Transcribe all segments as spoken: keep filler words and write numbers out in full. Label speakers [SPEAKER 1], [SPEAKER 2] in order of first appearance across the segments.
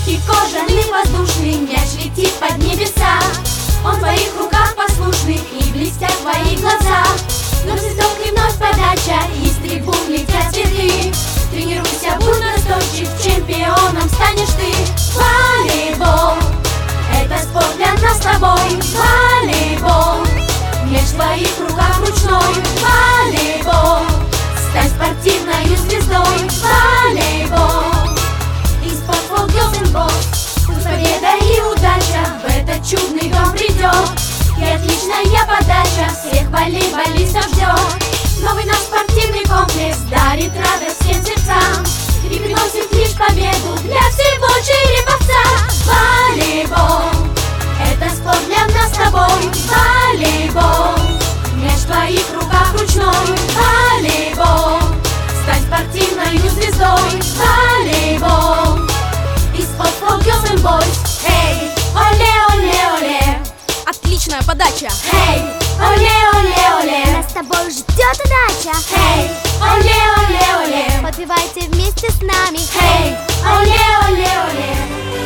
[SPEAKER 1] Мягкий, кожаный, воздушный мяч летит под небеса. Он в твоих руках послушный, и блестят твои глаза. Вновь свисток и вновь подача, из трибун летят цветы. Тренируйся, будь настойчив, чемпионом станешь ты. Волейбол — это спорт для нас с тобой. Волейбол — мяч в твоих руках ручной. Волейбол — стань спортивною звездой. Волейбол и спорт for girls and boys. Пусть победа и удача в этот чудный дом придет, и отличная подача всех волейболистов ждет. Новый наш спортивный комплекс дарит радость всем сердцам и приносит лишь победу для всего Череповца. Волейбол — это спорт для нас с тобой. Волейбол — мяч в твоих руках ручной. Волейбол — стань спортивною звездой. Волейбол и спорт for girls and boys. Эй, оле, оле, оле.
[SPEAKER 2] Отличная подача.
[SPEAKER 1] Эй, оле, оле, оле.
[SPEAKER 3] Нас с тобой ждет удача.
[SPEAKER 1] Эй, оле, оле, оле.
[SPEAKER 3] Подпевайте вместе с нами.
[SPEAKER 1] Эй, оле, оле, оле.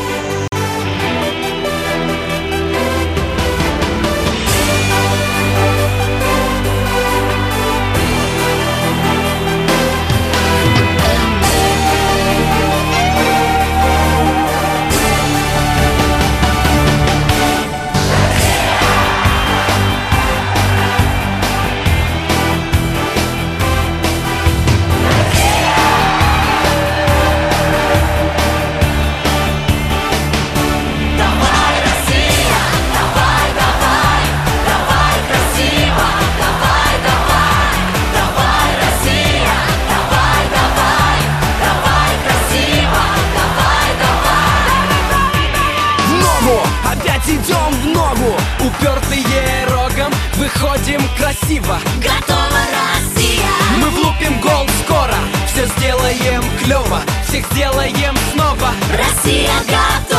[SPEAKER 4] Идем в ногу, упертые рогом, выходим красиво.
[SPEAKER 1] Готова Россия!
[SPEAKER 4] Мы влупим гол скоро, все сделаем клево, всех сделаем снова.
[SPEAKER 1] Россия готова!